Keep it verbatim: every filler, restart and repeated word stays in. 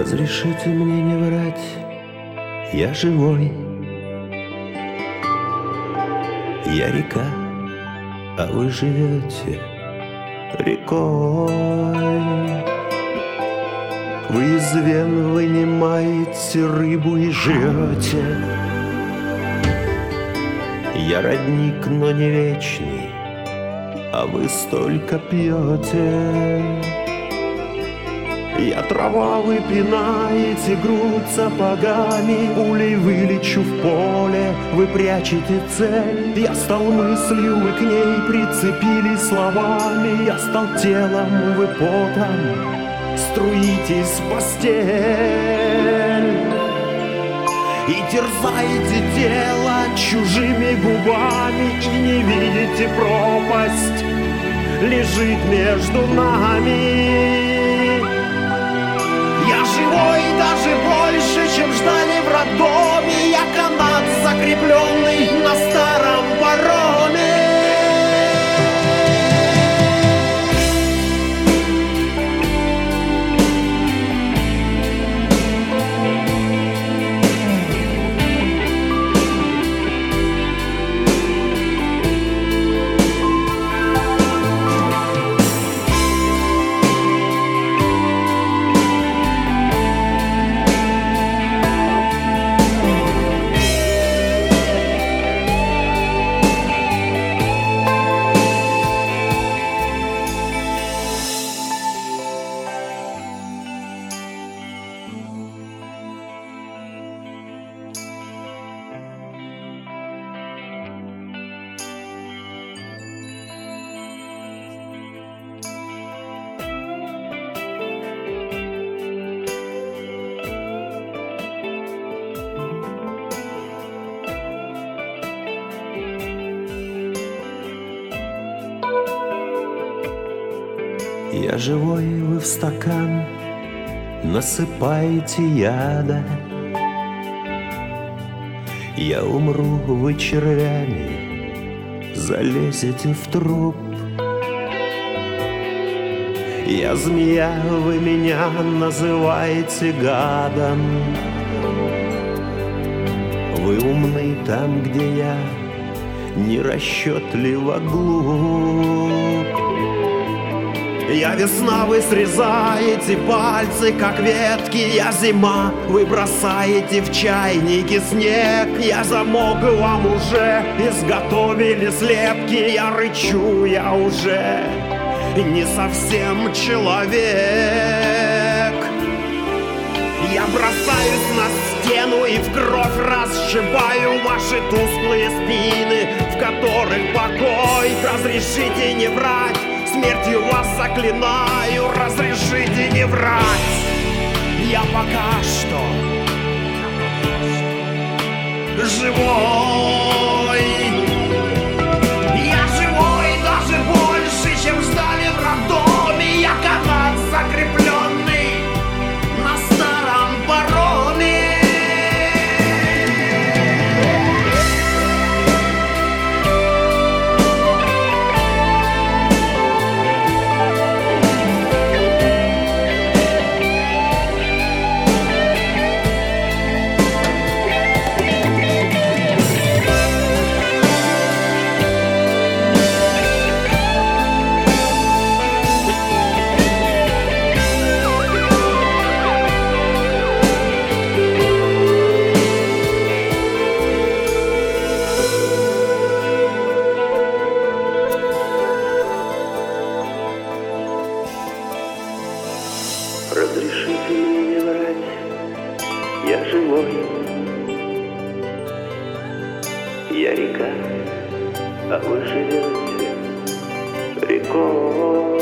Разрешите мне не врать, я живой. Я река, а вы живете рекой. Вы из вен вынимаете рыбу и жрете. Я родник, но не вечный, а вы столько пьете. Я трава, вы пинаете грудь сапогами. Пулей вылечу в поле, вы прячете цель. Я стал мыслью, вы к ней прицепились словами. Я стал телом, вы потом струитесь в постель. И терзаете тело чужими губами. И не видите, пропасть лежит между нами. Я живой даже больше, чем ждали в роддоме. Я канат, закрепленный на старом пароме. Я живой, вы в стакан насыпаете яда. Я умру, вы червями залезете в труп. Я змея, вы меня называете гадом. Вы умны там, где я нерасчетливо глуп. Я весна, вы срезаете пальцы, как ветки. Я зима, вы бросаете в чайники снег. Я замок, вам уже изготовили слепки. Я рычу, я уже не совсем человек. Я бросаюсь на стену и в кровь расшибаю ваши тусклые спины, в которых покой. Разрешите не врать, смертью вас заклинаю, разрешите не врать. Я пока что живой. Я живой даже больше, чем ждали в роддоме. Я канат, закрепленный на старом пароме. Разрешите мне не врать, я живой. Я река, а вы живете рекой.